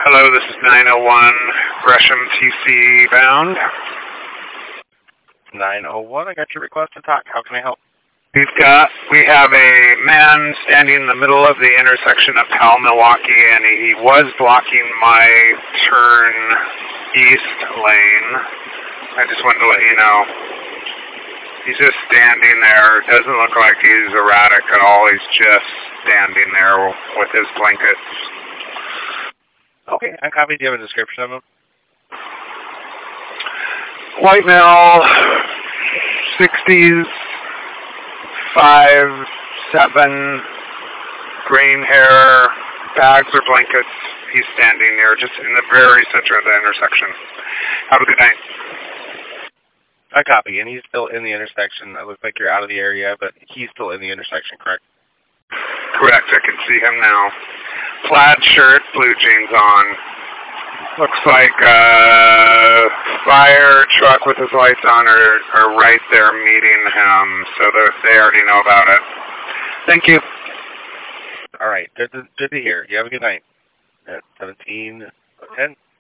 Hello, this is 901 Gresham TC bound. 901, I got your request to talk. How can I help? We have a man standing in the middle of the intersection of Powell, Milwaukee, and he was blocking my turn east lane. I just wanted to let you know. He's just standing there. Doesn't look like he's erratic at all. He's just standing there with his blankets. Okay, I copied. Do you have a description of him? White male, 60s, 5'7", green hair, bags or blankets. He's standing there just in the very center of the intersection. Have a good night. I copy, and he's still in the intersection. It looks like you're out of the area, but he's still in the intersection, correct? Correct. I can see him now. Plaid shirt, blue jeans on. Looks like a fire truck with his lights on are right there meeting him, so they already know about it. Thank you. All right. Good to hear. You have a good night. At 17:10.